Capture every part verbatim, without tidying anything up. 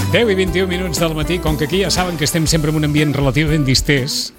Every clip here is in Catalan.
deu i vint-i-u minuts del matí, com que aquí ja saben que estem sempre en un ambient relativament distès.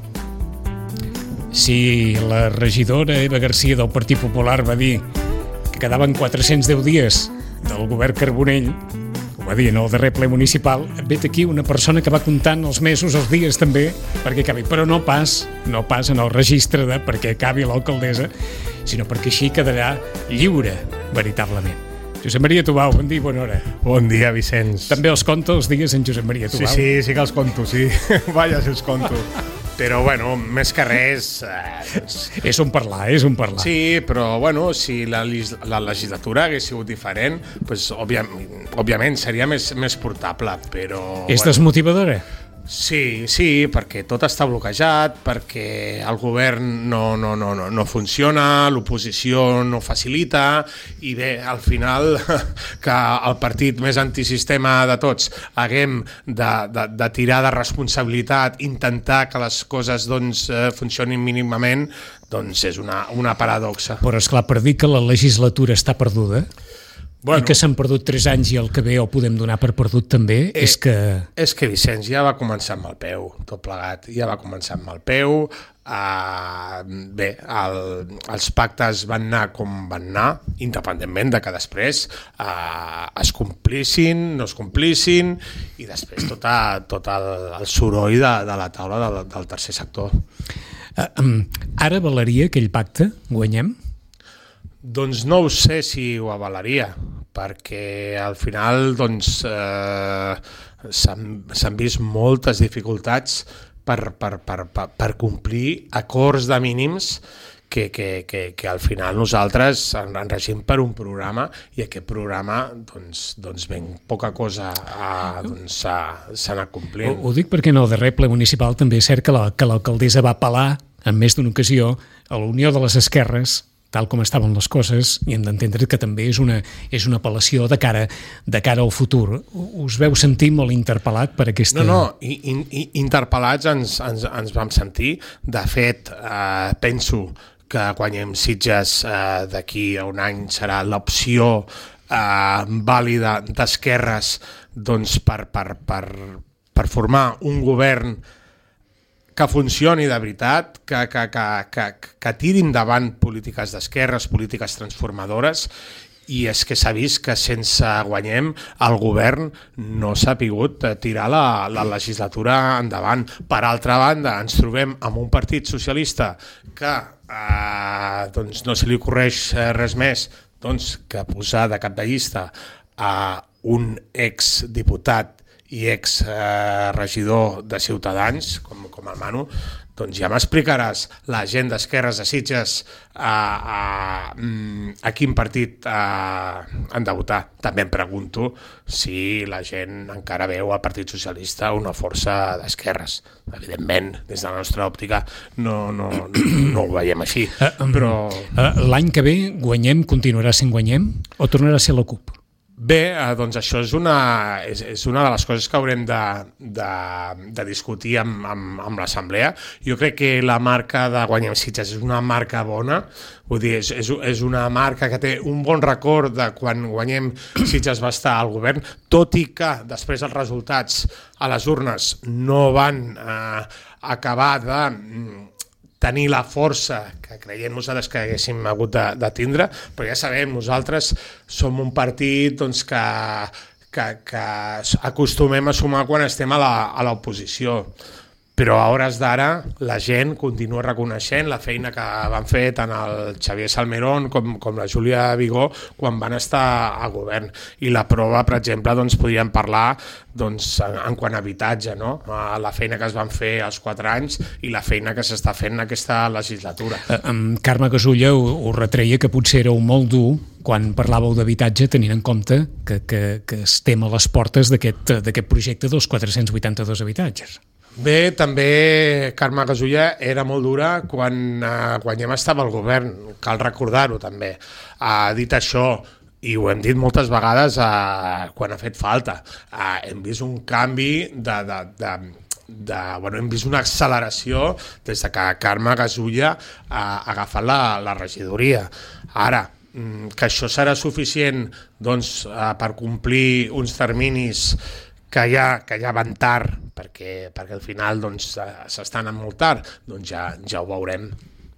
Si la regidora Eva Garcia del Partit Popular va dir que quedaven quatre-cents deu dies del govern Carbonell, ho va dir en el darrer ple municipal, vet aquí una persona que va comptant els mesos, els dies també, perquè acabi, però no pas, no pas en el registre de perquè acabi l'alcaldessa, sinó perquè així quedarà lliure, veritablement. Josep Maria Tubau, bon dia i bona hora. Bon dia, Vicenç. També els conta els dies en Josep Maria Tubau? Sí, sí, sí que els conto, sí. Vaja, si els conto. Però, bueno, més que res... Eh, doncs... És un parlar, és un parlar. Sí, però, bueno, si la, la legislatura hagués sigut diferent, doncs, òbviament, òbviament seria més, més portable, però... És bueno, desmotivadora? Sí, sí, perquè tot està bloquejat, perquè el govern no, no, no, no, no funciona, l'oposició no facilita, i bé, al final que el partit més antisistema de tots haguem de, de, de tirar de responsabilitat, intentar que les coses doncs, funcionin mínimament, doncs és una, una paradoxa. Però esclar, per dir que la legislatura està perduda... Bueno, i que s'han perdut tres anys i el que ve ho podem donar per perdut també, eh, és que... És que Vicenç ja va començar amb el peu, tot plegat, ja va començar amb el peu, uh, bé, el, els pactes van anar com van anar, independentment de que després uh, es complissin, no es complissin, i després tot, a, tot el, el soroll de, de la taula del, del tercer sector. Uh, um, ara avalaria aquell pacte? Guanyem? Doncs no ho sé si ho avalaria, perquè al final doncs, eh, s'han vist moltes dificultats per, per, per, per, per complir acords de mínims que, que, que, que al final nosaltres en regim per un programa i aquest programa doncs, doncs ben poca cosa s'ha doncs, anat complint. Ho, ho dic perquè en el darrer ple municipal també és cert que la, que l'alcaldessa va apel·lar en més d'una ocasió a la Unió de les Esquerres, tal com estaven les coses, i hem d'entendre que també és una, és una apel·lació de cara, de cara al futur. Us veu sentir molt interpel·lat per aquesta... No, no, i, i, interpel·lats ens, ens, ens vam sentir. De fet, eh, penso que guanyem Sitges eh, d'aquí a un any serà l'opció eh, vàlida d'esquerres doncs, per, per, per, per formar un govern que funcioni de veritat, que, que, que, que, que tiri endavant polítiques d'esquerres, polítiques transformadores, i és que s'ha vist que sense guanyem el govern no s'ha pogut tirar la, la legislatura endavant. Per altra banda, ens trobem amb un partit socialista que eh, doncs no se li ocorreix res més doncs, que posar de cap de llista a un exdiputat i ex-regidor de Ciutadans, com, com el Manu, doncs ja m'explicaràs la gent d'Esquerres de Sitges a, a, a quin partit a, han de votar. També em pregunto si la gent encara veu al Partit Socialista una força d'esquerres. Evidentment, des de la nostra òptica no, no, no ho veiem així. Uh, um, però... uh, L'any que ve guanyem, continuarà sent guanyem o tornarà a ser la CUP? Bé, eh, doncs això és una, és, és una de les coses que haurem de, de, de discutir amb, amb, amb l'Assemblea. Jo crec que la marca de Guanyem Sitges és una marca bona, vull dir, és, és, és una marca que té un bon record de quan Guanyem Sitges va estar al govern, tot i que després els resultats a les urnes no van eh, acabar de... tenir la força que creiem nosaltres que haguéssim hagut de, de tindre, però ja sabem, nosaltres som un partit doncs, que, que, que acostumem a sumar quan estem a l'oposició. Però a hores d'ara la gent continua reconeixent la feina que van fer tant el Xavier Salmerón com, com la Júlia Vigó quan van estar a govern. I la prova, per exemple, doncs, podríem parlar doncs, en, en quant a habitatge, no? La feina que es van fer als quatre anys i la feina que s'està fent en aquesta legislatura. Eh, amb Carme Gasulla us retreia que potser éreu molt dur quan parlàveu d'habitatge, tenint en compte que, que, que estem a les portes d'aquest projecte dels quatre-cents vuitanta-dos habitatges. Bé, també Carme Gasulla era molt dura quan eh, Guanyem estava al govern, cal recordar-ho també. Ha dit això, i ho hem dit moltes vegades eh, quan ha fet falta. Eh, hem vist un canvi de... de, de De, bueno, hem vist una acceleració des de que Carme Gasulla ha agafat la, la regidoria. Ara, que això serà suficient doncs, per complir uns terminis que ja, que ja van tard, perquè, perquè al final doncs, s'estan anant molt tard, doncs ja, ja ho veurem.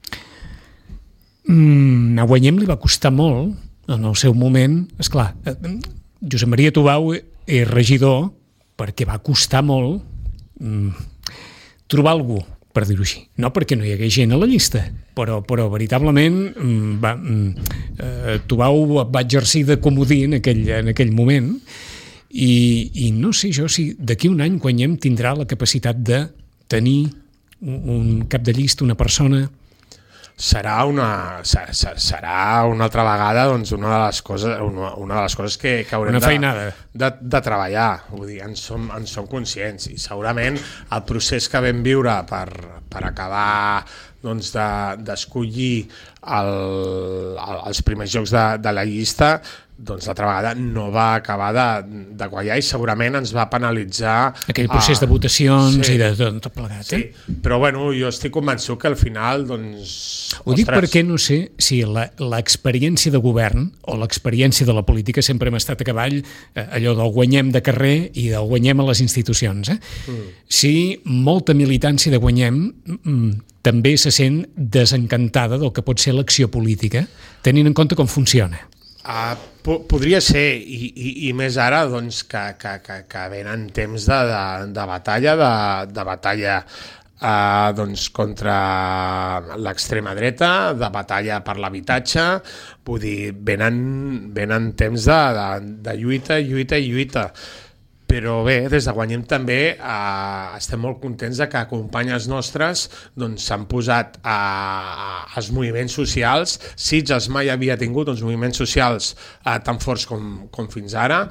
Mm, a Guanyem li va costar molt, en el seu moment, esclar, Josep Maria Tubau és regidor perquè va costar molt mm, trobar algú, per dir-ho així. No perquè no hi hagués gent a la llista, però, però veritablement va, eh, Tubau va exercir de comodí en aquell, en aquell moment i, i no sé jo si d'aquí un any Guanyem tindrà la capacitat de tenir un, un cap de llista, una persona... Serà una, serà una altra vegada doncs, una de les coses, una, una de les coses que, que haurem de, de, de treballar. Vull dir, en som, en som conscients i segurament el procés que vam viure per, per acabar doncs, de, d'escollir el, el, els primers jocs de, de la llista, doncs l'altra vegada no va acabar de, de quallar i segurament ens va penalitzar... Aquell procés a, de votacions sí, i de, de tot plegat. Sí, eh? Però bueno, jo estic convençut que al final, doncs... Ho dic ostres, perquè no sé si l'experiència de govern o l'experiència de la política sempre hem estat a cavall eh, allò del guanyem de carrer i del guanyem a les institucions. Eh? Mm. Si molta militància de guanyem mm, també se sent desencantada del que pot ser l'acció política, tenint en compte com funciona. Uh, po- podria ser, i, i, i més ara doncs, que, que, que, que venen temps de, de, de batalla, de, de batalla uh, doncs, contra l'extrema dreta, de batalla per l'habitatge, vull dir, venen, venen temps de, de, de lluita, lluita i lluita. Però bé, des de Guanyem també eh, estem molt contents de que companyes nostres doncs, s'han posat a, a, als moviments socials. Sitges mai havia tingut uns moviments socials eh, tan forts com, com fins ara.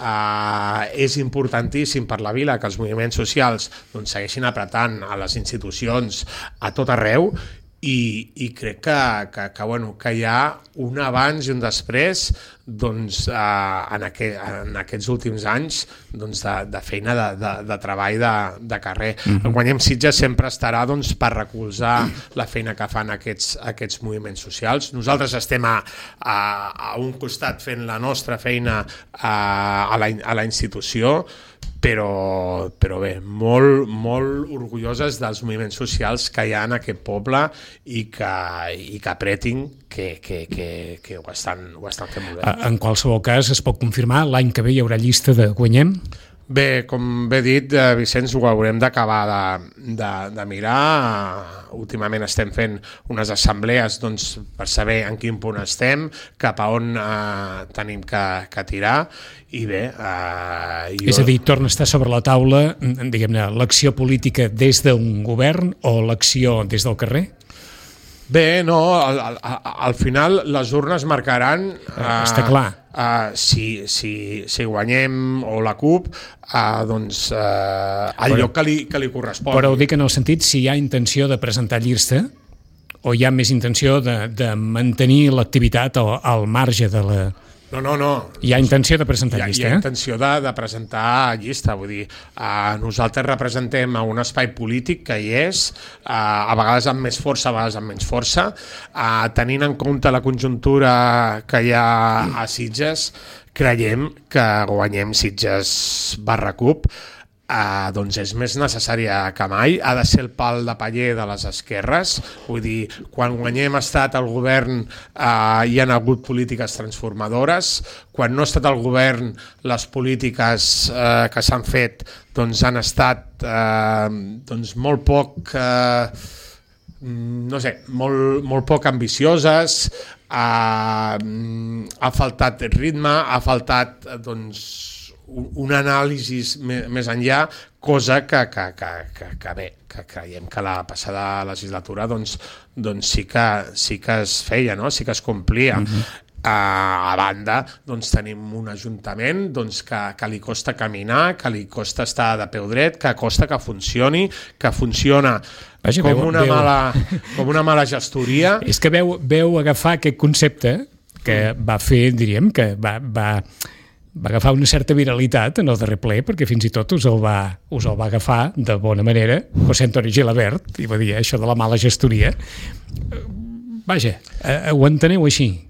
Eh, és importantíssim per la vila que els moviments socials doncs, segueixin apretant a les institucions a tot arreu. I, i crec que, que, que, bueno, que hi ha un abans i un després doncs, eh, en, aquest, en aquests últims anys doncs, de, de feina, de, de, de treball de, de carrer. Mm-hmm. El Guanyem Sitges sempre estarà doncs, per recolzar la feina que fan aquests, aquests moviments socials. Nosaltres estem a, a, a un costat fent la nostra feina a, a, la, a la institució, però, però bé, molt, molt orgulloses dels moviments socials que hi ha en aquest poble i que, i que apretin que, que, que, que ho, estan, ho estan fent molt bé. En qualsevol cas, es pot confirmar, l'any que ve hi haurà llista de Guanyem? Bé, com bé dit, eh, Vicenç, ho haurem d'acabar de, de, de mirar. Últimament estem fent unes assemblees doncs, per saber en quin punt estem, cap a on eh, tenim que, que tirar, i bé... Eh, jo... És a dir, torna a estar sobre la taula, diguem-ne, l'acció política des d'un govern o l'acció des del carrer? Bé, no, al, al, al final les urnes marcaran... Eh, Està clar. Uh, si, si, si Guanyem o la CUP, uh, doncs uh, el però, lloc que li, que li correspon. Però ho dic en el sentit si hi ha intenció de presentar llista o hi ha més intenció de, de mantenir l'activitat al, al marge de la... No, no, no. Hi ha intenció de presentar hi ha, llista, hi ha eh? intenció de, de presentar llista, vull dir, uh, nosaltres representem a un espai polític que hi és, uh, a vegades amb més força, a vegades amb menys força, uh, tenint en compte la conjuntura que hi ha a Sitges, creiem que Guanyem Sitges barra CUP, Uh, doncs és més necessària que mai, ha de ser el pal de paller de les esquerres, vull dir, quan Guanyem ha estat al govern uh, hi han hagut polítiques transformadores, quan no ha estat al govern les polítiques uh, que s'han fet doncs han estat uh, doncs molt poc uh, no sé, molt, molt poc ambicioses, uh, ha faltat ritme, ha faltat doncs un anàlisi més enllà, cosa que, que, que, que, que bé, que creiem que la passada legislatura doncs, doncs sí, que, sí que es feia, no? Sí que es complia. Uh-huh. Uh, a banda, doncs, tenim un ajuntament doncs, que, que li costa caminar, que li costa estar de peu dret, que costa que funcioni, que funciona Vaja, com, veu, una veu. Mala, com una mala gestoria. És que veu, veu agafar aquest concepte que va fer, diríem, que va... va... va agafar una certa viralitat en el darrer ple, perquè fins i tot us el va, us el va agafar de bona manera José Antonio Gilabert, i va dir això de la mala gestoria. Vaja, eh, ho enteneu així,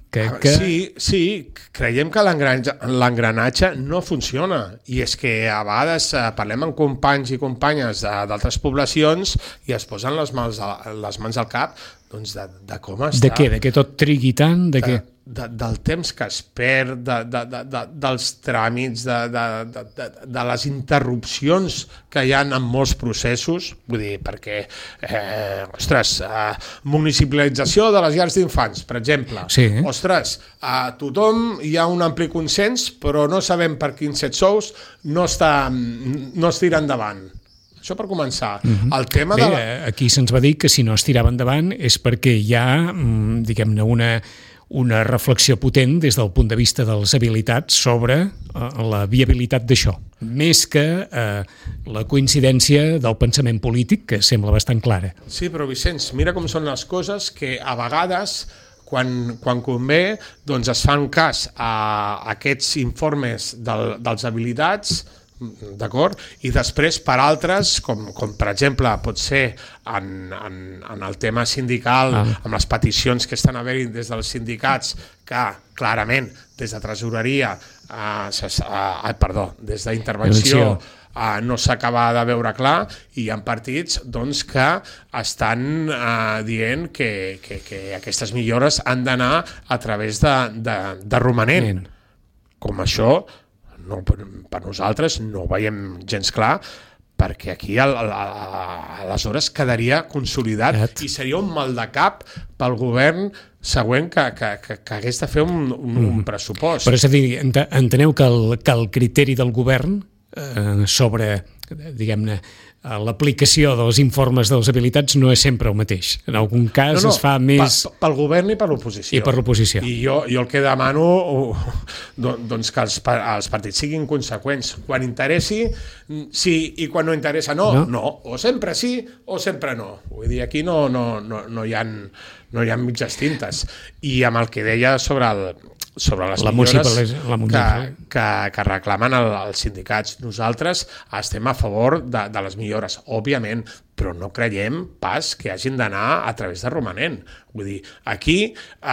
Que, que... Sí, sí, creiem que l'engranatge no funciona i és que a vegades parlem amb companys i companyes d'altres poblacions i es posen les mans, les mans al cap doncs de, de com està. De què? De què tot trigui tant? De, de què? De, del temps que es perd, de, de, de, de, dels tràmits, de, de, de, de, de les interrupcions que hi ha en molts processos, vull dir, perquè, eh, ostres, eh, municipalització de les llars d'infants, per exemple, sí, eh? ostres, a tothom hi ha un ampli consens, però no sabem per quins set sous no, està, no es tira endavant. Això per començar. Uh-huh. El tema Bé, de la... aquí se'ns va dir que si no es tirava endavant és perquè hi ha, diguem-ne, una, una reflexió potent des del punt de vista de les habilitats sobre uh, la viabilitat d'això, més que uh, la coincidència del pensament polític, que sembla bastant clara. Sí, però Vicenç, mira com són les coses que a vegades... Quan, quan convé, doncs es fan cas a aquests informes del, dels habilitats, d'acord? I després per altres, com, com per exemple pot ser en, en, en el tema sindical, ah. amb les peticions que estan havent des dels sindicats, que clarament des de tresoreria, eh, eh, perdó, des d'intervenció, Uh, no s'acaba de veure clar i hi ha partits doncs, que estan uh, dient que, que, que aquestes millores han d'anar a través de, de, de romanent. Com això, no, per, per nosaltres no ho veiem gens clar, perquè aquí a, a, a, aleshores quedaria consolidat Et. i seria un mal de cap pel govern següent que, que, que, que hagués de fer un, un, mm. un pressupost. Però és a dir, enteneu que el, que el criteri del govern eh, sobre, diguem-ne, l'aplicació dels informes de les habilitats no és sempre el mateix. En algun cas no, no, es fa més... Pel govern i per l'oposició. I per l'oposició. I jo, jo el que demano oh, doncs que els, els partits siguin conseqüents. Quan interessi, sí, i quan no interessa, no. No, no. O sempre sí o sempre no. Vull dir, aquí no, no, no, no, hi ha, no hi ha mitges tintes. I amb el que deia sobre el... sobre les la millores la que, que, que reclamen el, els sindicats. Nosaltres estem a favor de, de les millores, òbviament, però no creiem pas que hagin d'anar a través de romanent. Vull dir, aquí... Eh,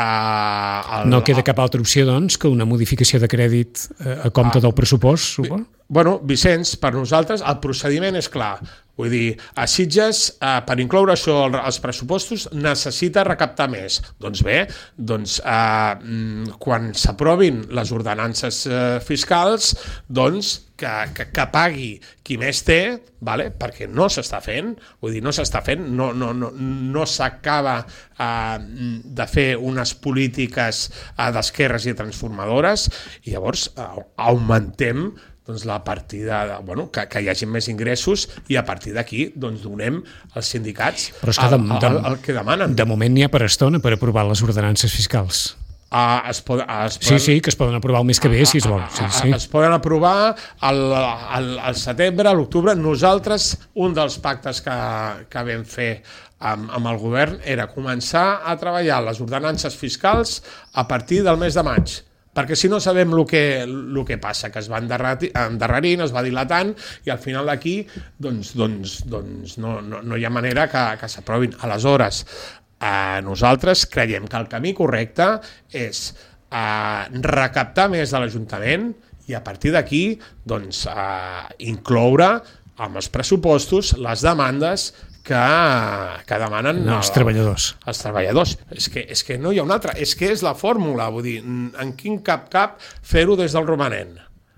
el, no queda cap altra opció, doncs, que una modificació de crèdit eh, a compte ah, del pressupost, suposo? Bueno, Vicenç, per nosaltres el procediment és clar. Vull dir, a Sitges, eh, per incloure això als pressupostos, necessita recaptar més. Doncs bé, doncs, eh, quan s'aprovin les ordenances eh, fiscals, doncs que, que, que pagui qui més té, vale? Perquè no s'està fent, vull dir, no s'està fent, no, no, no, no s'acaba eh, de fer unes polítiques eh, d'esquerres i transformadores, i llavors eh, augmentem doncs la partida, de, bueno, que, que hi hagi més ingressos i a partir d'aquí doncs donem als sindicats Però és que de, el, el, el que demanen. De moment n'hi ha per estona per aprovar les ordenances fiscals. Uh, es pod, es poden, sí, sí, que es poden aprovar el mes que ve, uh, si es vol. Sí, sí. Es poden aprovar al, al, al setembre, a l'octubre. Nosaltres, un dels pactes que, que vam fer amb, amb el govern era començar a treballar les ordenances fiscals a partir del mes de maig. Perquè si no sabem el que, el que passa, que es va endarrerint, es va dilatant, i al final d'aquí doncs, doncs, doncs no, no, no hi ha manera que, que s'aprovin. Aleshores, eh, nosaltres creiem que el camí correcte és eh, recaptar més de l'Ajuntament i a partir d'aquí doncs, eh, incloure amb els pressupostos les demandes que, que demanen no, els treballadors. Els treballadors. És que, és que no hi ha una altra, és que és la fórmula, vull dir, en quin cap cap fer-ho des del romanent.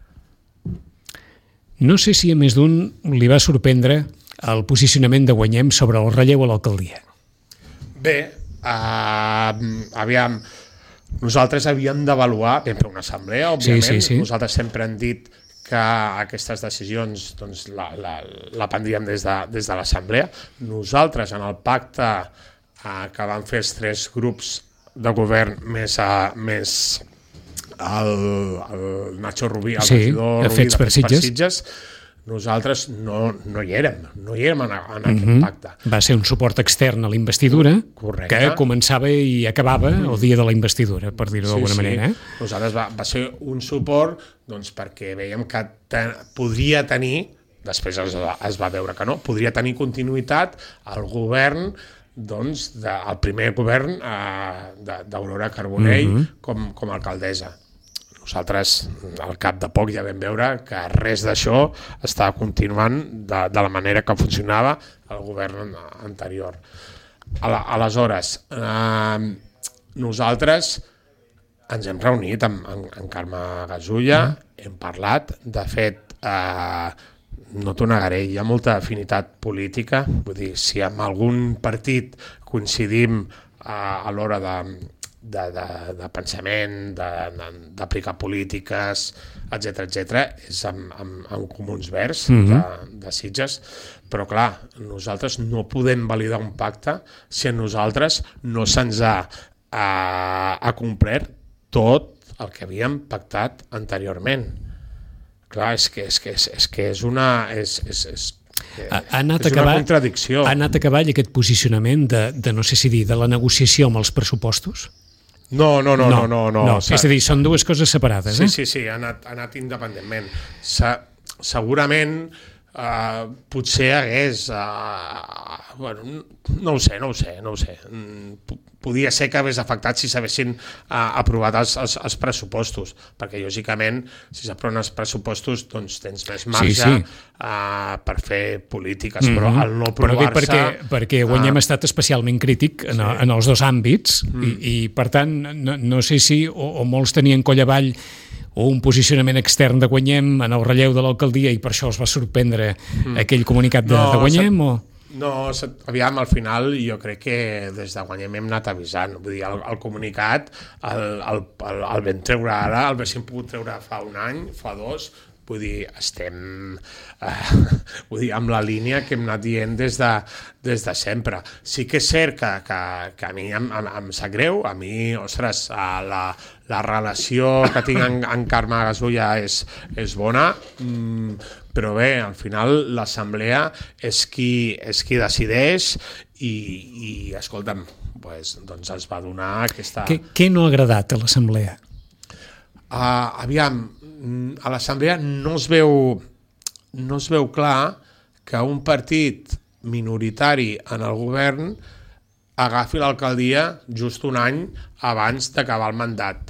No sé si a més d'un li va sorprendre el posicionament de Guanyem sobre el relleu a l'alcaldia. Bé, uh, aviam, nosaltres havíem d'avaluar, vam fer una assemblea, òbviament, sí, sí, sí. Nosaltres sempre hem dit que aquestes decisions doncs, la, la, la prendríem des de, des de l'Assemblea. Nosaltres, en el pacte eh, que van fer els tres grups de govern més, a, més el, el Nacho Rubí, el sí, regidor Rubí de Fets per Sitges, nosaltres no, no hi érem, no hi érem en, en aquest mm-hmm. pacte. Va ser un suport extern a la investidura, correcte, que començava i acabava mm. el dia de la investidura, per dir-ho sí, d'alguna sí. manera. Eh? Nosaltres va, va ser un suport doncs, perquè veiem que ten, podria tenir, després es, es va veure que no, podria tenir continuïtat el govern doncs, del primer govern eh, d'Aurora Carbonell mm-hmm. com, com a alcaldessa. Nosaltres, al cap de poc, ja vam veure que res d'això estava continuant de, de la manera que funcionava el govern anterior. Aleshores, eh, nosaltres ens hem reunit amb, amb, amb Carme Gasulla, mm. hem parlat, de fet, eh, no t'ho negaré, hi ha molta afinitat política, vull dir, si amb algun partit coincidim eh, a l'hora de De, de, de pensament, d'aplicar polítiques, etcètera, etcètera, és amb, amb, amb Comuns Verds mm-hmm. de, de Sitges, però clar, nosaltres no podem validar un pacte si a nosaltres no se'ns ha, ha, ha complert tot el que havíem pactat anteriorment. Clar, és que és, que és, és, que és una... És, és, és, Ha anat, és una contradicció. Ha anat a cavall aquest posicionament de, de, no sé si dir, de la negociació amb els pressupostos? No, no, no, no. no, no, no. És a dir, són dues coses separades, sí, eh? Sí, sí, ha anat, ha anat independentment. Se, segurament eh, potser hagués... Eh, bueno, no ho sé, no ho sé, no ho sé. Podia ser que hagués afectat si s'haguessin eh, aprovat els, els, els pressupostos, perquè lògicament si s'aproven els pressupostos doncs tens més marge sí, sí. Eh, per fer polítiques, mm-hmm. però al no aprovar-se... Perquè, perquè Guanyem eh, ha estat especialment crític en, sí. en els dos àmbits mm. i, i per tant no, no sé si o, o molts tenien coll avall o un posicionament extern de Guanyem en el relleu de l'alcaldia i per això els va sorprendre mm. aquell comunicat de, no, de Guanyem o... No, aviam, al final jo crec que des de Guanyem hem anat avisant. Vull dir, el, el comunicat el, el, el, el vam treure ara, el haguéssim pogut treure fa un any, fa dos, vull dir, estem eh, vull dir, amb la línia que hem anat dient des de, des de sempre. Sí que és cert que, que, que a mi em, em, em sap greu, a mi, ostres, la, la relació que tinc amb, amb Carme Gasulla és, és bona, mm, però bé, al final l'assemblea és qui, és qui decideix i, i escolta'm, pues, doncs es va donar aquesta... Què, què no ha agradat a l'assemblea? Uh, aviam, a l'assemblea no es veu no es veu clar que un partit minoritari en el govern agafi l'alcaldia just un any abans d'acabar el mandat.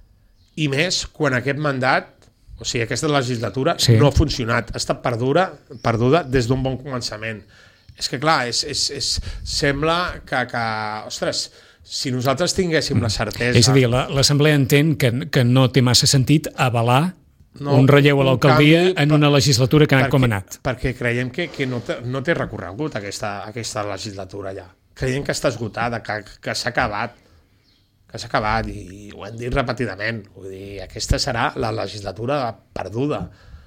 I més quan aquest mandat, o sigui, aquesta legislatura sí. no ha funcionat, ha estat perduda, perduda des d'un bon començament. És que clar, és, és, és, sembla que, que, ostres, si nosaltres tinguéssim la certesa... És a dir, l'Assemblea entén que, que no té massa sentit avalar no, un relleu a l'alcaldia en una legislatura que ha anat. Perquè creiem que, que no, té, no té recorregut aquesta, aquesta legislatura ja. Creiem que està esgotada, que, que s'ha acabat, que s'ha acabat i ho hem dit repetidament. Vull dir, aquesta serà la legislatura perduda.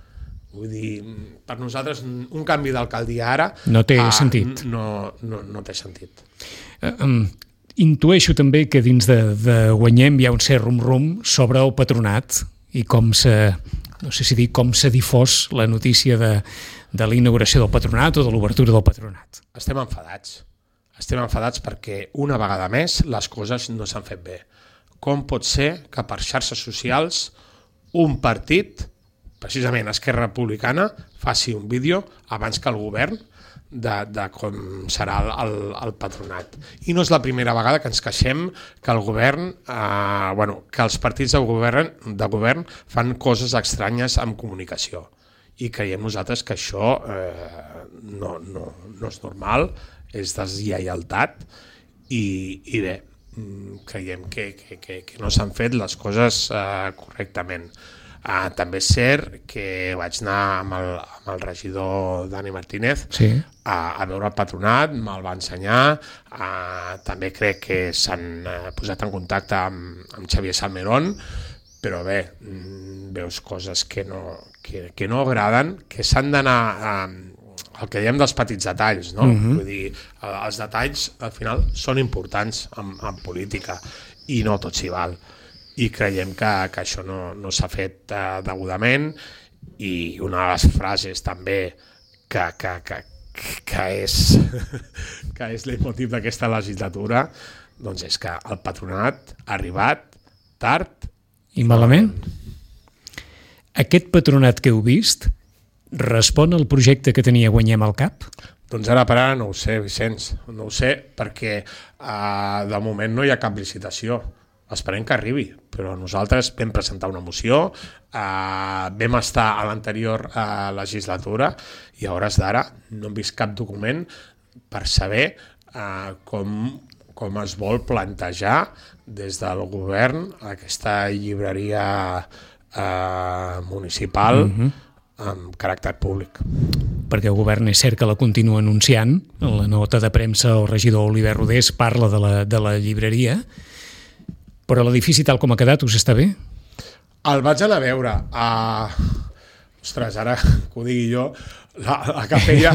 Vull dir, per nosaltres un canvi d'alcaldia ara... No té ah, sentit. No, no, no té sentit. Uh, um, intueixo també que dins de, de Guanyem hi ha un cert rum-rum sobre el patronat i com se, no sé si dir, com s'ha difós la notícia de, de la inauguració del patronat o de l'obertura del patronat. Estem enfadats. Estem enfadats perquè una vegada més les coses no s'han fet bé. Com pot ser que per xarxes socials un partit, precisament Esquerra Republicana, faci un vídeo abans que el govern de, de com serà el, el, el patronat. I no és la primera vegada que ens queixem que el govern, eh, bueno, que els partits de govern, de govern fan coses estranyes amb comunicació. I creiem nosaltres que això eh, no, no, no és normal, és deslleialtat i, i bé, creiem que, que, que, que no s'han fet les coses eh, correctament. Uh, també és cert que vaig anar amb el, amb el regidor Dani Martínez sí. a, a veure el patronat, me'l va ensenyar, uh, també crec que s'han uh, posat en contacte amb, amb Xavier Salmerón, però bé, veus coses que no, que, que no agraden, que s'han d'anar uh, el que diem dels petits detalls, no? Uh-huh. Vull dir, els detalls al final són importants en, en política i no tot s'hi val. I creiem que, que això no, no s'ha fet uh, degudament i una de les frases també que, que, que, que és que és l'emotiu d'aquesta legislatura doncs és que el patronat ha arribat tard i malament. Aquest patronat que heu vist respon al projecte que tenia Guanyem al cap? Doncs ara per ara no ho sé, Vicenç, no ho sé, perquè uh, de moment no hi ha cap licitació. Esperem que arribi, però nosaltres vam presentar una moció, uh, vam estar a l'anterior uh, legislatura i a hores d'ara no hem vist cap document per saber uh, com, com es vol plantejar des del govern aquesta llibreria uh, municipal mm-hmm. amb caràcter públic. Perquè el govern és cert que la continua anunciant, la nota de premsa el regidor Oliver Rodés parla de la, de la llibreria, però l'edifici tal com ha quedat us està bé? El vaig anar a veure. Uh, ostres, ara que ho digui jo, la, la capella...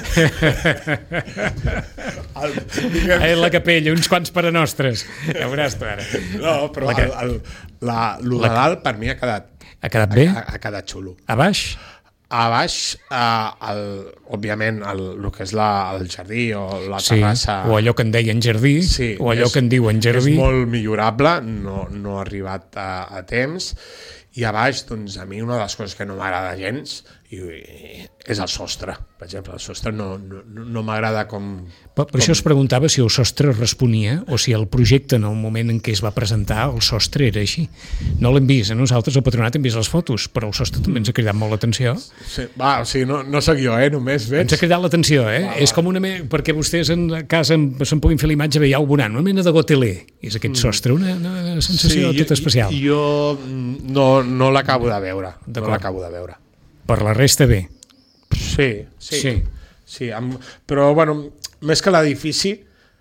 el, diguem... eh, la capella, uns quants parenostres. Ja veuràs tu ara. No, però la, el, el, la, lo de dalt per mi ha quedat... Ha quedat bé? Ha, ha quedat xulo. A baix? A baix, eh, el, òbviament, el, el que és la, el jardí o la sí, terrassa... o allò que en deien jardí, sí, o allò és, que en diuen jardí. És molt millorable, no, no ha arribat a, a temps. I a baix, doncs, a mi una de les coses que no m'agrada gens i, i és el sostre. Per exemple, el sostre no, no, no m'agrada com... Per, per com... això es preguntava si el sostre responia o si el projecte en el moment en què es va presentar el sostre era així. No l'hem vist, eh? Nosaltres al Patronat hem vist les fotos, però el sostre també ens ha cridat molt l'atenció. Sí, va, o sigui, no, no sóc jo, eh? Només veig... Ens ha cridat l'atenció, eh? Va, va. És com una mena... Perquè vostès en casa se'n puguin fer l'imatge veieu veurant, una mena de gotelé. És aquest sostre, una, una sensació sí, tot especial. Jo, jo no, no l'acabo de veure. No l'acabo de veure. Per la resta bé. Sí, sí. sí. sí amb, però, bueno, més que l'edifici,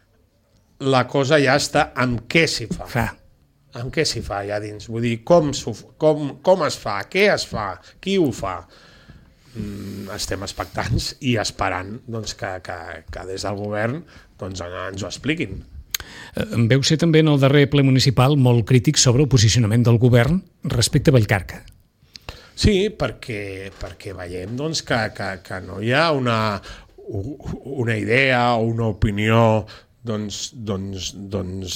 la cosa ja està amb què s'hi fa. Fa. Amb què s'hi fa allà dins. Vull dir, com, com, com es fa, què es fa, qui ho fa. Mm, estem expectants i esperant doncs, que, que, que des del govern doncs, ens ho expliquin. En veu ser també en el darrer ple municipal molt crític sobre el posicionament del govern respecte a Vallcarca. Sí, perquè, perquè veiem doncs, que, que, que no hi ha una, una idea o una opinió doncs, doncs, doncs,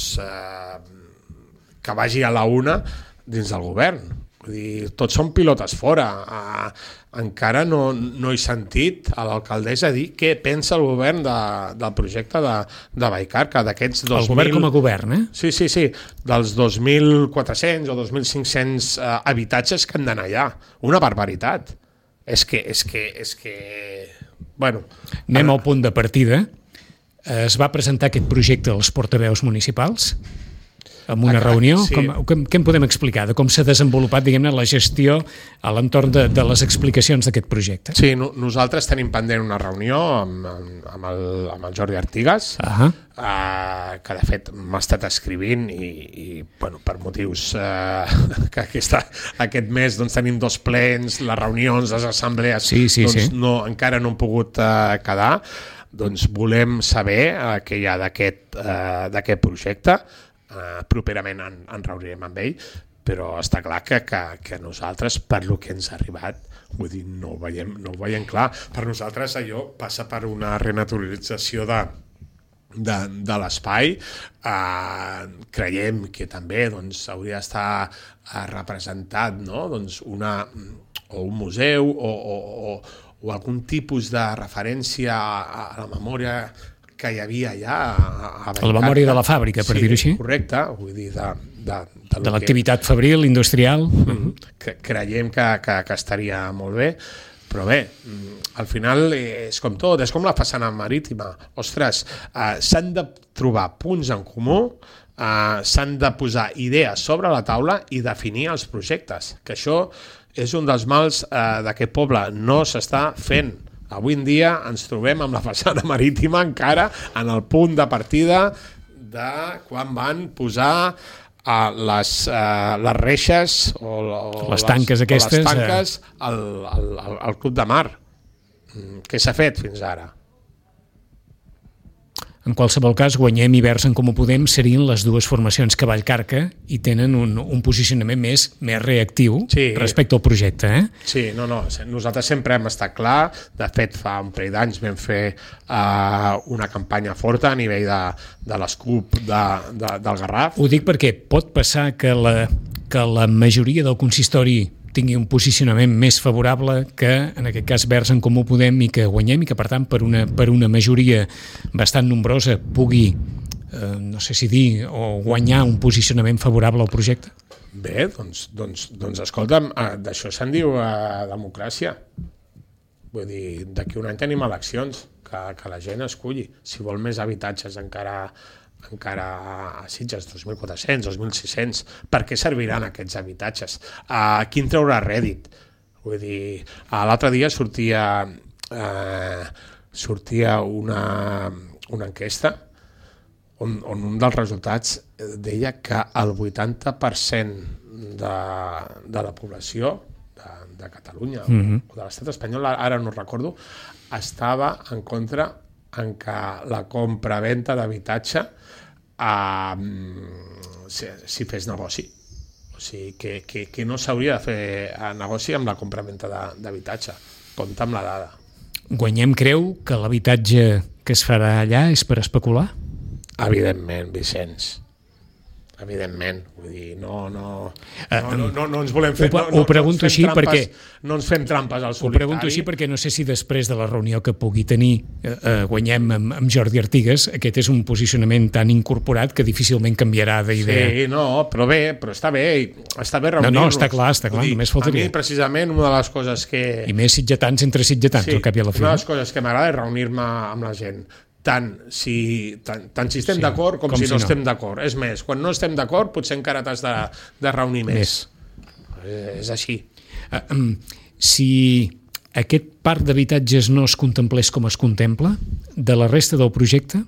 eh, que vagi a la una dins del govern. Vull dir, tots són pilotes fora. Eh, encara no, no he sentit a l'alcaldessa dir què pensa el govern de, del projecte de, de Vallcarca, d'aquests dos mil... El govern com a govern, eh? Sí, sí, sí, dels dos mil quatre-cents o dos mil cinc-cents eh, habitatges que han d'anar allà. Una barbaritat. És que, és que, és que... Bueno... Anem al punt de partida. Es va presentar aquest projecte als portaveus municipals en una reunió. Sí. Com, com, què en podem explicar de com s'ha desenvolupat, diguem-ne, la gestió a l'entorn de, de les explicacions d'aquest projecte? Sí, no, nosaltres tenim pendent una reunió amb, amb, el, amb el Jordi Artigas, uh-huh. eh, que de fet m'ha estat escrivint i, i bueno, per motius eh, que aquesta, aquest mes doncs, tenim dos plens, les reunions, les assemblees, sí, sí, doncs, sí. No, encara no han pogut eh, quedar. Doncs volem saber eh, què hi ha d'aquest eh, projecte. Uh, properament en, en reunirem amb ell, però està clar que, que, que nosaltres, per lo que ens ha arribat, vull dir, no ho veiem, no ho veiem clar. Per nosaltres allò passa per una renaturalització de, de, de l'espai. Uh, creiem que també doncs, hauria d'estar uh, representat, no? doncs una, o un museu o, o, o, o algun tipus de referència a, a la memòria que hi havia allà a, a la memòria de la fàbrica, per sí, dir-ho així. Correcte, vull dir, de, de, de, de l'activitat que... fabril, industrial. Mm-hmm. Que, creiem que, que, que estaria molt bé, però bé, al final és com tot, és com la façana marítima. Ostres, eh, s'han de trobar punts en comú, eh, s'han de posar idees sobre la taula i definir els projectes, que això és un dels mals eh, d'aquest poble, no s'està fent. Avui en dia ens trobem amb la façana marítima encara en el punt de partida de quan van posar uh, les, uh, les reixes o, o les tanques les, aquestes o les tanques eh... al, al, al Club de Mar. Què s'ha fet fins ara? En qualsevol cas, Guanyem i Verds en Comú Podem serien les dues formacions que Vallcarca i tenen un, un posicionament més, més reactiu sí. respecte al projecte. Eh? Sí, no, no, nosaltres sempre hem estat clar, de fet fa un parell d'anys vam fer uh, una campanya forta a nivell de, de l'Escup de, de, del Garraf. Ho dic perquè pot passar que la, que la majoria del consistori tingui un posicionament més favorable que, en aquest cas, Verds en Comú Podem i que guanyem i que, per tant, per una, per una majoria bastant nombrosa pugui, eh, no sé si dir, o guanyar un posicionament favorable al projecte? Bé, doncs, doncs, doncs escolta'm, d'això se'n diu a democràcia. Vull dir, d'aquí un any tenim eleccions, que, que la gent esculli. Si vol més habitatges encara, encara a Sitges, dos mil quatre-cents, dos mil sis-cents, per què serviran aquests habitatges? Uh, qui en traurà rèdit? Vull dir, uh, l'altre dia sortia, uh, sortia una, una enquesta on, on un dels resultats deia que el vuitanta per cent de, de la població de, de Catalunya mm-hmm. o de l'estat espanyol, ara no recordo, estava en contra en que la compra-venta d'habitatge eh, si, si fes negoci. O sigui, que, que, que no s'hauria de fer negoci amb la compra-venta d'habitatge. Compte amb la dada. Guanyem creu que l'habitatge que es farà allà és per especular? Evidentment, Vicenç. Evidentment, vull dir, no, no, no, no, no, no ens volem fer... Ho, no, no, ho pregunto no així trampes, perquè... No ens fem trampes al solitari. Ho pregunto així perquè no sé si després de la reunió que pugui tenir eh, eh, guanyem amb, amb Jordi Artigas, aquest és un posicionament tan incorporat que difícilment canviarà d'idea. Sí, no, però bé, però està bé, està bé reunir-nos. No, no, està clar, està clar, dir, només faltaria. A mi, precisament, una de les coses que... I més sitgetans entre sitgetans, sí, al cap i a la fi. Una de les coses que m'agrada és reunir-me amb la gent. Tant si, tant, tant si estem sí, d'acord com, com si, si no, no estem d'acord. És més, quan no estem d'acord potser encara t'has de, de reunir més. més. És així. Uh, um, si aquest parc d'habitatges no es contemplés com es contempla, de la resta del projecte?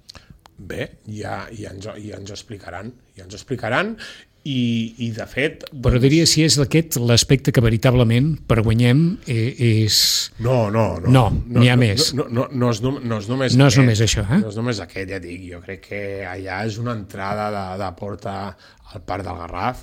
Bé, ja, ja, ens, ja ens ho explicaran. Ja ens ho explicaran i, i de fet... Doncs... Però diria si és aquest l'aspecte que veritablement per guanyem és... No, no, no. No, no n'hi ha no, més. No, no, no, és, no és només no és aquest, només això, eh? No és només aquest, ja dic. Jo crec que allà és una entrada de, de porta al Parc del Garraf.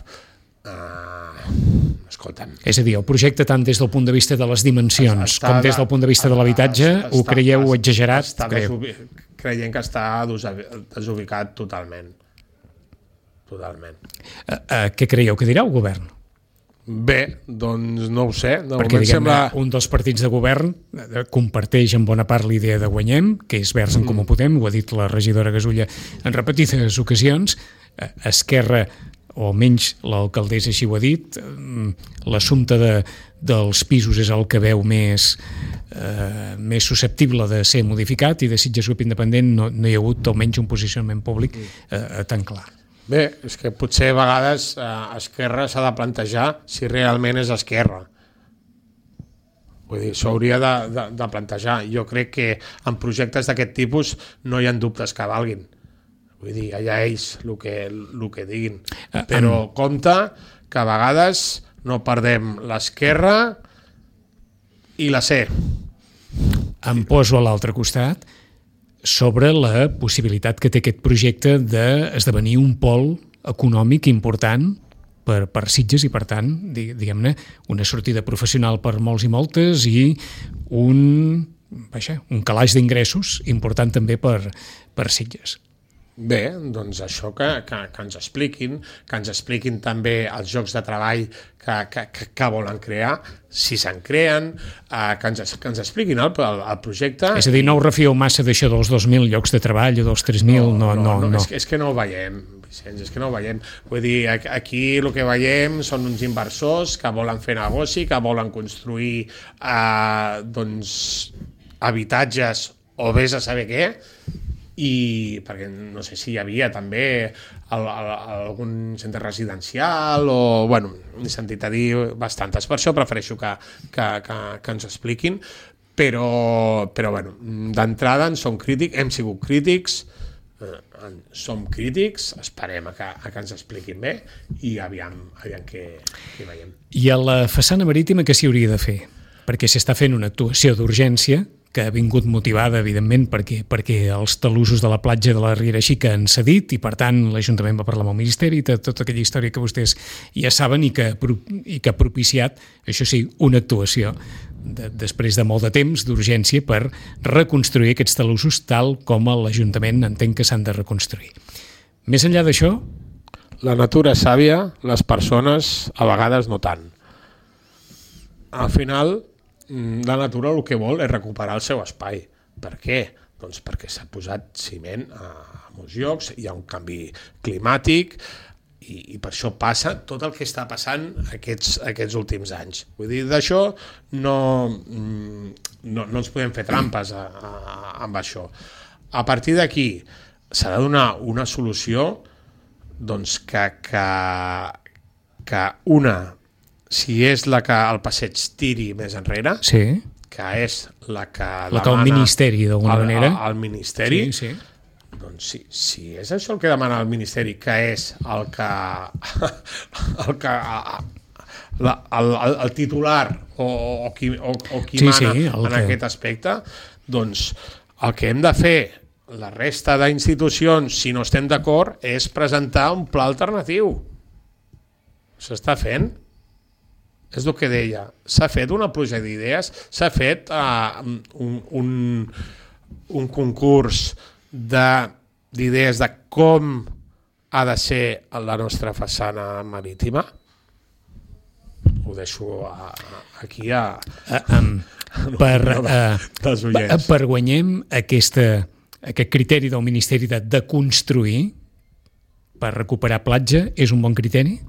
Uh, escolta'm. És a dir, el projecte tant des del punt de vista de les dimensions està com des del punt de vista de l'habitatge, ho creieu exagerat? Està creient que està desubicat totalment. Totalment. Uh, uh, què creieu que dirà el govern? Bé, doncs no ho sé. De Perquè, diguem, sembla... un dels partits de govern comparteix en bona part l'idea de guanyem, que és Verds en Comú Podem, ho ha dit la regidora Gasulla en repetides ocasions. Esquerra, o almenys l'alcaldessa així ho ha dit, l'assumpte de, dels pisos és el que veu més, eh, més susceptible de ser modificat, i de Sitges Grup Independent no, no hi ha hagut almenys un posicionament públic eh, tan clar. Bé, és que potser a vegades eh, Esquerra s'ha de plantejar si realment és Esquerra. Vull dir, s'hauria de, de, de plantejar. Jo crec que en projectes d'aquest tipus no hi ha dubtes que valguin. Vull dir, allà ells el que, el que diguin. Però um... compte que a vegades no perdem l'Esquerra i la C. Em poso a l'altre costat sobre la possibilitat que té aquest projecte d'esdevenir un pol econòmic important per, per Sitges i, per tant, diguem-ne, una sortida professional per molts i moltes i un, vaja, un calaix d'ingressos important també per, per Sitges. Bé, doncs això que, que, que ens expliquin, que ens expliquin també els llocs de treball que, que, que, que volen crear, si se'n creen, eh, que, ens, que ens expliquin el, el, el projecte. És a dir, no us refieu massa d'això dels dos mil llocs de treball o dels tres mil? No, no, no. no, no. És, que, és que no ho veiem, Vicenç, és que no ho veiem. Vull dir, aquí el que veiem són uns inversors que volen fer negoci, que volen construir eh, doncs, habitatges o vés a saber què, i perquè no sé si hi havia també el, el, algun centre residencial o, bueno, he sentit a dir bastantes, per això prefereixo que, que, que, que ens expliquin, però, però bueno, d'entrada en som crítics, hem sigut crítics, eh, som crítics, esperem a que, a que ens expliquin bé i aviam, aviam què, què veiem. I a la façana marítima què s'hi hauria de fer? Perquè s'està fent una actuació d'urgència que ha vingut motivada, evidentment, perquè, perquè els talussos de la platja de la Riera Xica han cedit i, per tant, l'Ajuntament va parlar amb el Ministeri de tota aquella història que vostès ja saben i que, i que ha propiciat, això sí, una actuació de, després de molt de temps d'urgència per reconstruir aquests talussos tal com l'Ajuntament entén que s'han de reconstruir. Més enllà d'això... La natura és sàvia, les persones a vegades no tant. al final, la natura el que vol és recuperar el seu espai. Per què? Doncs perquè s'ha posat ciment a molts llocs, hi ha un canvi climàtic i, i per això passa tot el que està passant aquests, aquests últims anys. Vull dir, d'això no, no, no ens podem fer trampes a, a, amb això. A partir d'aquí s'ha de donar una solució doncs que, que, que una, si és la que el passeig tiri més enrere, sí, que és la que la que el Ministeri, d'alguna manera. El, el Ministeri, sí, sí. Doncs sí, si és això el que demana el Ministeri, que és el que el, que, la, el, el titular o, o qui, o, o qui sí, mana sí, en que... aquest aspecte, doncs el que hem de fer la resta d'institucions, si no estem d'acord, és presentar un pla alternatiu. S'està fent? És el que deia. S'ha fet una pluja d'idees, s'ha fet uh, un, un, un concurs d'idees de, de com ha de ser la nostra façana marítima. Ho deixo a, a, aquí a... Uh, um, per, uh, per guanyem aquesta, aquest criteri del Ministeri de, de construir per recuperar platja és un bon criteri?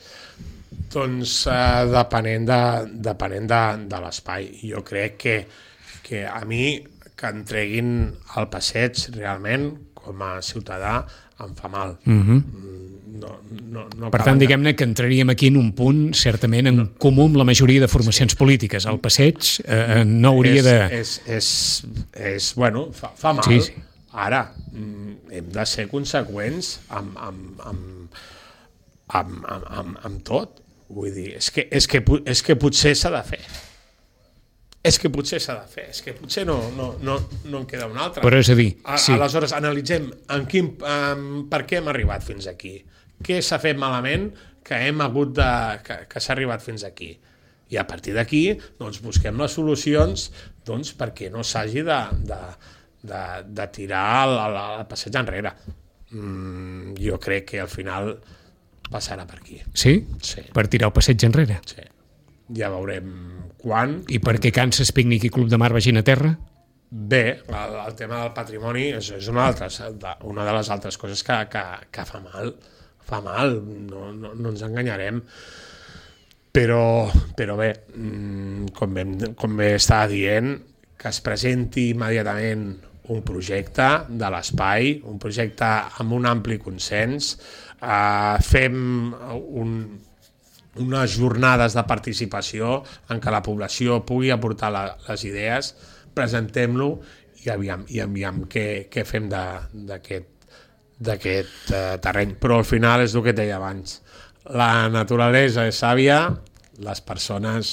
Doncs eh, depenent de, depenent de, de l'espai. Jo crec que, que a mi que em treguin el passeig realment com a ciutadà em fa mal. Uh-huh. no, no, no per tant, diguem-ne que entraríem aquí en un punt certament en comú amb la majoria de formacions sí. polítiques. El passeig eh, no hauria és, de... És, és, és, bueno, fa, fa mal. Sí, sí. Ara, hem de ser conseqüents amb, amb, amb, amb, amb, amb, amb tot. Vull dir, és que, és que, és que potser s'ha de fer. És que potser s'ha de fer. És que potser no, no, no, no en queda un altre. Però és a dir... Sí. Aleshores, analitzem en quin, en, per què hem arribat fins aquí. Què s'ha fet malament que hem hagut de... que, que s'ha arribat fins aquí. I a partir d'aquí, doncs, busquem les solucions doncs, perquè no s'hagi de, de, de, de tirar el, el, el passeig enrere. Mm, jo crec que al final... passarà per aquí. Sí? Sí. Per tirar el passeig enrere? Sí. Ja veurem quan. I per què Kansas Pícnic i Club de Mar vagin a terra? Bé, el, el tema del patrimoni és, és una, altra, una de les altres coses que, que, que fa mal. Fa mal, no, no, no ens enganyarem. Però, però bé, com bé, com bé estava dient, que es presenti immediatament un projecte de l'espai, un projecte amb un ampli consens. Uh, fem un, unes jornades de participació en què la població pugui aportar la, les idees, presentem-lo i aviam, i aviam què, què fem d'aquest d'aquest uh, terreny. Però al final és el que et deia abans, la naturalesa és sàvia, les persones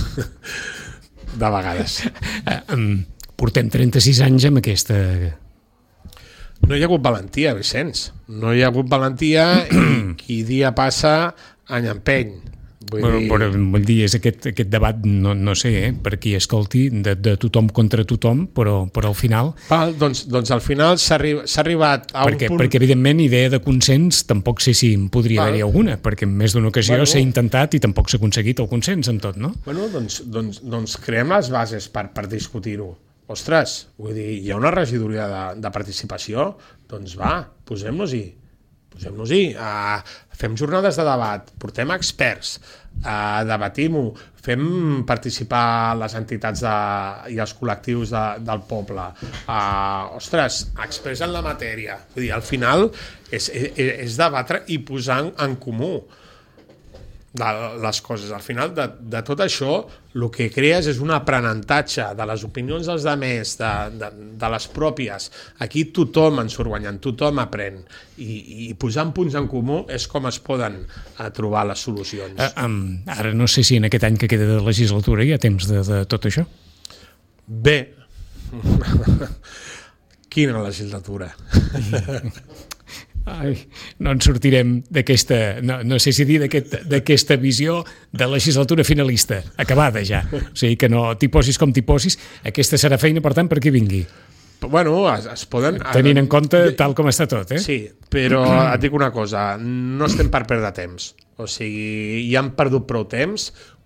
de vegades. Uh, um, portem trenta-sis anys amb aquesta... No hi ha hagut valentia, Vicenç. No hi ha hagut valentia i qui dia passa, any empeny. Vull bueno, dir... Però, vull dir, és aquest, aquest debat, no, no sé, eh, per qui escolti, de, de tothom contra tothom, però, però al final... Val, doncs, doncs al final s'ha arri arribat a perquè, un punt... Perquè, evidentment, idea de consens tampoc sé si en podria haver-hi alguna, perquè en més d'una ocasió s'ha bueno, intentat i tampoc s'ha aconseguit el consens en tot, no? Bueno, doncs, doncs, doncs creem les bases per, per discutir-ho. Ostres, vull dir, hi ha una regidoria de, de participació, doncs va, posem-nos-hi, posem-nos-hi, uh, fem jornades de debat, portem experts, uh, debatim-ho, fem participar les entitats de, i els col·lectius de, del poble, uh, ostres, expressen la matèria, vull dir, al final és, és, és debatre i posar en, en comú de les coses. Al final de, de tot això el que crees és un aprenentatge de les opinions dels altres, de, de, de les pròpies. Aquí tothom en surt guanyant, tothom aprèn i, i posant punts en comú és com es poden uh, trobar les solucions. Uh, um, ara no sé si en aquest any que queda de legislatura hi ha temps de, de tot això. Bé, quina legislatura? Ai, no en sortirem d'aquesta, no, no sé si dir d'aquesta visió de legislatura finalista, acabada ja. O sigui que no t'hi posis com t'hi posis, aquesta serà feina, per tant, per qui vingui. Bueno, es, es poden... Tenint en compte tal com està tot, eh? Sí, però et dic una cosa, no estem per perdre temps. O sigui, ja han perdut prou temps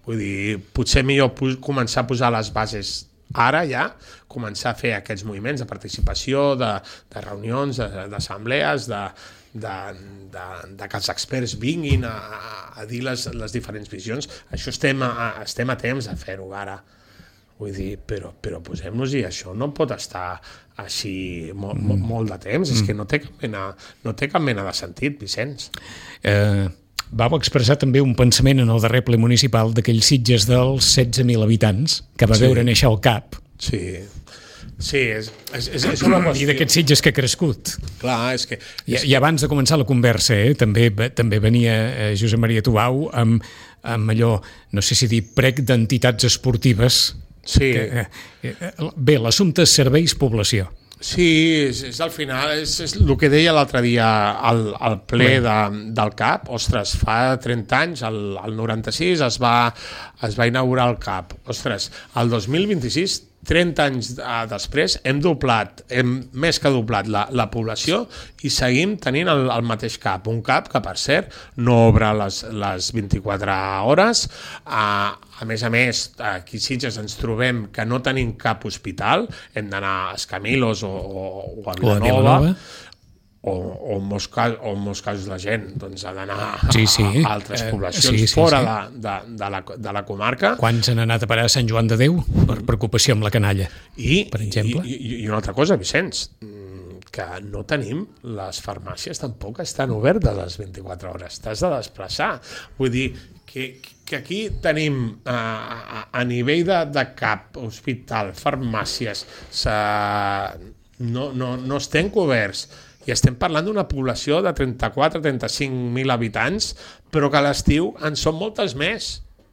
Vull dir, potser millor començar a posar les bases ara ja, començar a fer aquests moviments de participació, de, de reunions, d'assemblees, de, de, de, de que els experts vinguin a, a dir les, les diferents visions. Això estem a, estem a temps de fer-ho ara. Vull dir, però, però posem-nos-hi, això no pot estar així molt, mm. molt de temps, és que no té cap mena, no té cap mena de sentit, Vicenç. Eh... Vau expressar també un pensament en el darrer ple municipal d'aquells Sitges dels setze mil habitants que va sí. veure néixer al cap. Sí, sí, és, és, és, és una qüestió. I d'aquests Sitges que ha crescut. Clar, és que... I, i abans de començar la conversa, eh, també, també venia eh, Josep Maria Tubau amb, amb allò, no sé si dir, prec d'entitats esportives. Sí. Que, eh, bé, l'assumpte és serveis població. Sí, és, és al final, és, és el que deia l'altre dia al, al ple de, del C A P. Ostres, fa trenta anys, el, el noranta-sis, es va, es va inaugurar el C A P. Ostres, el dos mil vint-i-sis, trenta anys després, hem doblat, hem més que doblat la, la població i seguim tenint el, el mateix C A P. Un C A P que, per cert, no obre les, les vint-i-quatre hores. A, a més a més, aquí a Sitges ens trobem que no tenim cap hospital, hem d'anar a Escamilos o, o, o a Vilanova, o, o, en molts casos, o en molts casos la gent doncs, ha d'anar sí, sí. a, a altres poblacions eh, sí, sí, fora sí. De, de, de, la, de la comarca. Quants han anat a parar a Sant Joan de Déu per preocupació amb la canalla, I, per exemple? I, i, I una altra cosa, Vicenç, que no tenim, les farmàcies tampoc estan obertes a les vint-i-quatre hores, t'has de desplaçar. Vull dir que, que aquí tenim a, a, a nivell de, de C A P, hospital, farmàcies, no, no, no estem coberts. I estem parlant d'una població de trenta-quatre a trenta-cinc mil habitants, però que a l'estiu en són moltes més.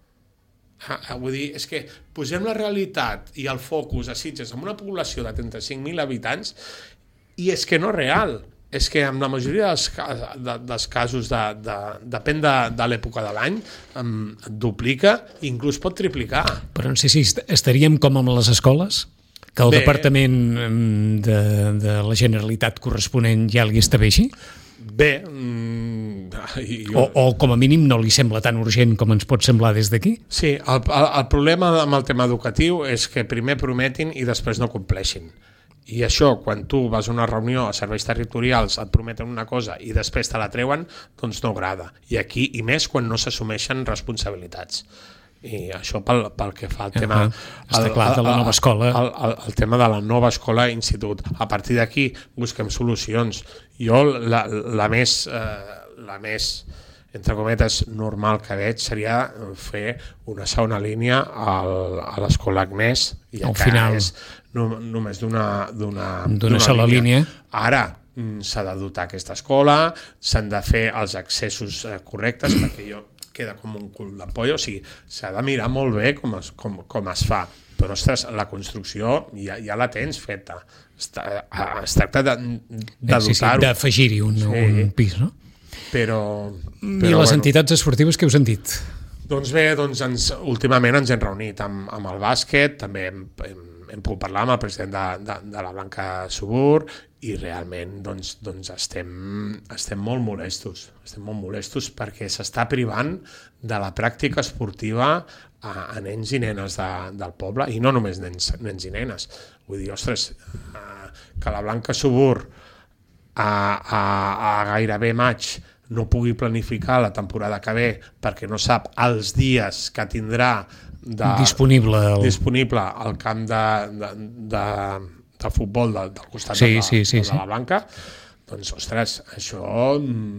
Ah, vull dir, és que posem la realitat i el focus a Sitges en una població de trenta-cinc mil habitants i és que no és real. És que en la majoria dels, de, dels casos, de, de, depèn de, de l'època de l'any, um, duplica i inclús pot triplicar. Però no sé si estaríem com amb les escoles? Que el Bé, departament de, de la Generalitat corresponent ja li està bé així? Bé, mm, jo... o, o com a mínim no li sembla tan urgent com ens pot semblar des d'aquí? Sí, el, el, el problema amb el tema educatiu és que primer prometin i després no compleixin. I això, quan tu vas a una reunió a serveis territorials, et prometen una cosa i després te la treuen, doncs no agrada. I aquí, i més quan no s'assumeixen responsabilitats. I això pel, pel que fa al tema... Uh-huh. Està el, clar, de la nova escola. El, el, el tema de la nova escola i institut. A partir d'aquí busquem solucions. Jo la, la més... Eh, la més entre cometes, normal que veig seria fer una segona línia al, a l'escola Agnès, i al final és no, només d'una d'una sola línia. línia. Ara s'ha de dotar aquesta escola, s'han de fer els accessos eh, correctes, perquè jo queda com un cul de pollo, o sigui, s'ha de mirar molt bé com es, com, com es fa. Però, ostres, la construcció ja, ja la tens feta. Es, es tracta de, de dotar-ho. Sí, sí, d'afegir-hi un, sí. un pis, no? Però, però, I les bueno, entitats esportives que heu sentit? Doncs bé, doncs ens, últimament ens hem reunit amb, amb el bàsquet, també hem, hem, hem pogut parlar amb el president de, de, de la Blanca Subur i realment doncs, doncs estem, estem molt molestos, estem molt molestos perquè s'està privant de la pràctica esportiva a, a nens i nenes de, del poble, i no només nens, nens i nenes. Vull dir, ostres, que la Blanca Subur a, a, a gairebé maig no pugui planificar la temporada que ve perquè no sap els dies que tindrà de, disponible, el... disponible al camp de, de, de, de futbol del, del costat sí, de, la, sí, sí, de la sí. Blanca, doncs, ostres, això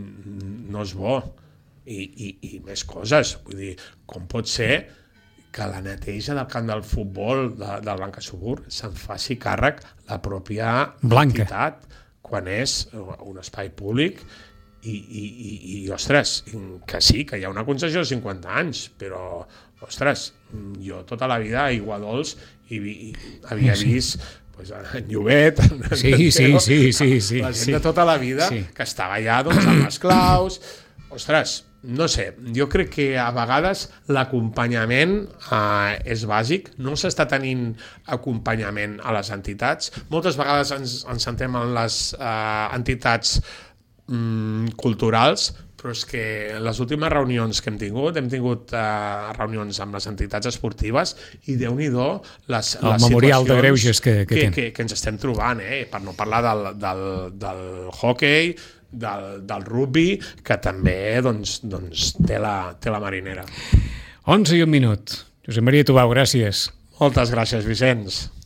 no és bo. I, i, i més coses. Vull dir, com pot ser que la neteja del camp del futbol de, de Blanca Subur se'n faci càrrec la pròpia Blanca. entitat quan és un espai públic. I, i, i, i, ostres, que sí, que hi ha una concessió de cinquanta anys, però, ostres, jo tota la vida a Iguadols i, i havia sí. vist pues, en Llobet, sí, sí, sí, sí, sí, la gent sí. de tota la vida sí. que estava allà doncs, amb les claus. Ostres, no sé, jo crec que a vegades l'acompanyament eh, és bàsic, no s'està tenint acompanyament a les entitats. Moltes vegades ens, ens sentem en les eh, entitats culturals, però és que les últimes reunions que hem tingut, hem tingut uh, reunions amb les entitats esportives i Déu-n'hi-do les, el les memorial de situacions greuges que, que, que, que, que, que ens estem trobant, eh? Per no parlar del, del, del hockey, del, del rugby, que també doncs, doncs, té, la, té la marinera. onze i un minut. Josep Maria Tubau, gràcies. Moltes gràcies, Vicenç.